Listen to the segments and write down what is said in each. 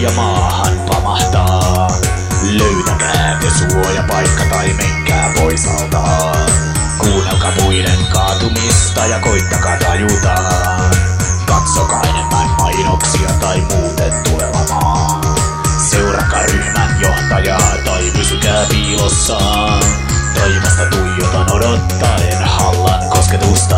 ja maahan pamahtaa. Löytäkääkö suojapaikka tai menkää pois altaan. Kuunnelkaa muiden kaatumista ja koittakaa tajuta. Katsokaa enemmän mainoksia tai muuten tulevamaa. Seurakaa ryhmän johtajaa tai pysykää piilossaan. Taivasta tuijotan odottaen hallan kosketusta.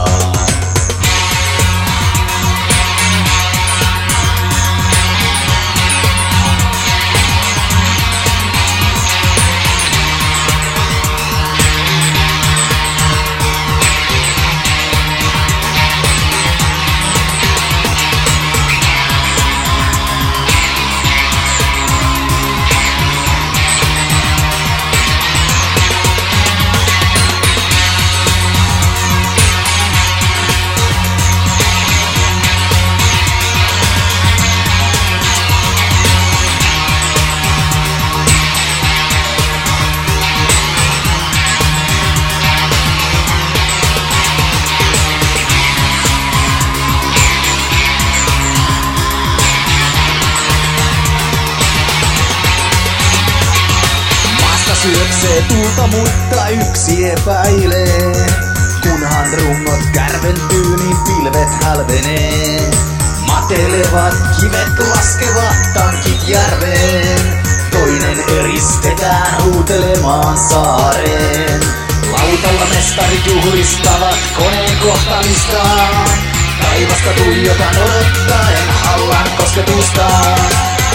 Syöksee tulta, mutta yksi epäilee. Kunhan rungot kärventyy, niin pilvet hälvenee. Matelevat kivet laskevat tankit järveen. Toinen eristetään huutelemaan saareen. Lautalla mestarit juhlistavat koneen kohtamistaan. Taivasta tuijotan odottaen hallan kosketustaan.